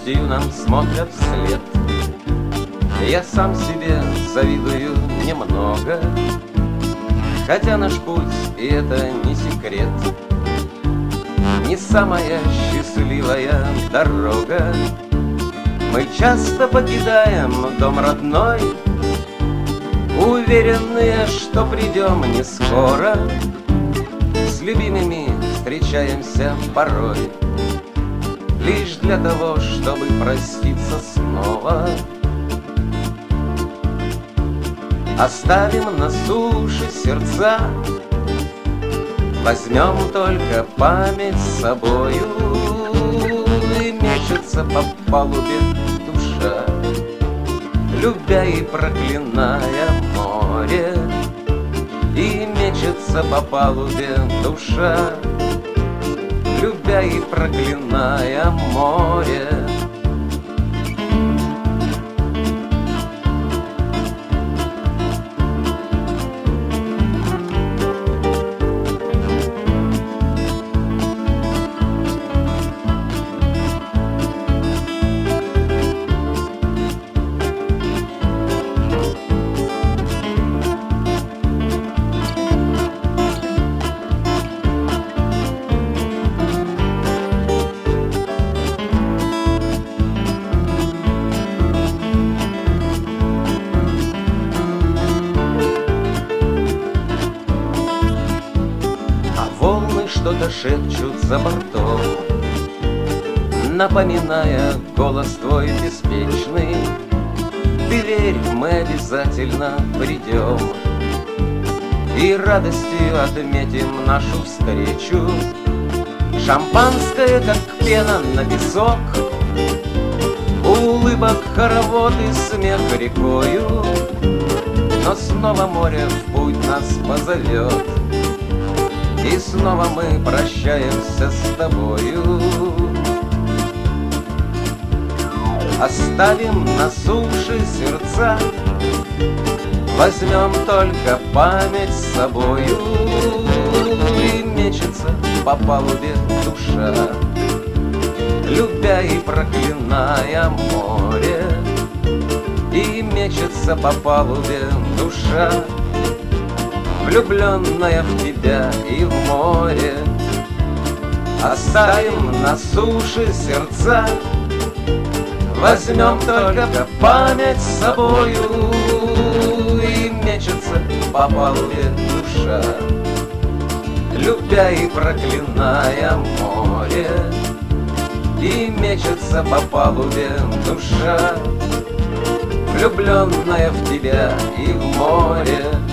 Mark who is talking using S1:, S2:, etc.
S1: грустью нам смотрят вслед. Я сам себе завидую немного, хотя наш путь, и это не секрет, не самая счастливая дорога. Мы часто покидаем дом родной, уверенные, что придем не скоро. С любимыми встречаемся порой лишь для того, чтобы проститься снова. Оставим на суше сердца, возьмем только память с собою. И мечется по палубе душа, любя и проклиная море. И мечется по палубе душа, любя и проклиная море. Что-то шепчут за бортом, напоминая голос твой беспечный. Ты верь, мы обязательно придем и радостью отметим нашу встречу. Шампанское, как пена на песок, улыбок хоровод и смех рекою. Но снова море в путь нас позовет, и снова мы прощаемся с тобою. Оставим на суше сердца, возьмем только память с собою. И мечется по палубе душа, любя и проклиная море. И мечется по палубе душа, влюбленная в тебя и в море. Оставим на суше сердца, возьмем только память с собою. И мечется по палубе душа, любя и проклиная море. И мечется по палубе душа, влюбленная в тебя и в море.